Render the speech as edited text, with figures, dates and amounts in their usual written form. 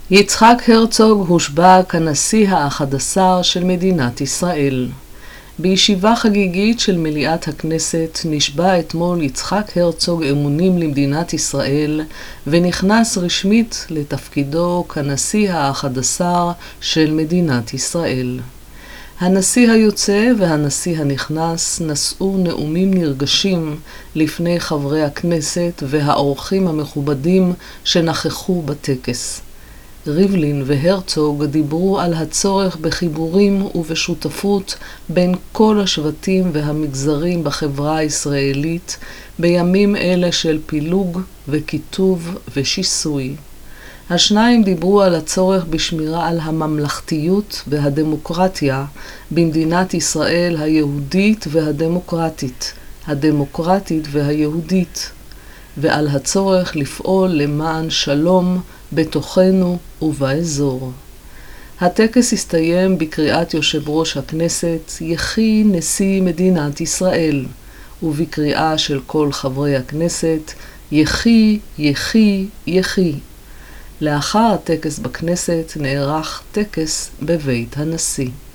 יצחק הרצוג הושבע כנשיא ה-11 של מדינת ישראל. בישיבה חגיגית של מליאת הכנסת נשבע אתמול יצחק הרצוג אמונים למדינת ישראל ונכנס רשמית לתפקידו כנשיא ה-11 של מדינת ישראל. הנשיא היוצא והנשיא הנכנס נשאו נאומים נרגשים לפני חברי הכנסת והאורחים המכובדים שנכחו בטקס. ריבלין והרצוג דיברו על הצורך בחיבורים ובשותפות בין כל השבטים והמגזרים בחברה הישראלית בימים אלה של פילוג וקיטוב ושיסוי. השניים דיברו על הצורך בשמירה על הממלכתיות והדמוקרטיה במדינת ישראל היהודית והדמוקרטית, הדמוקרטית והיהודית, ועל הצורך לפעול למען שלום בתוכנו ובאזור. הטקס הסתיים בקריאת יושב ראש הכנסת יחי נשיא מדינת ישראל, ובקריאה של כל חברי הכנסת יחי יחי יחי. לאחר הטקס בכנסת נערך טקס בבית הנשיא.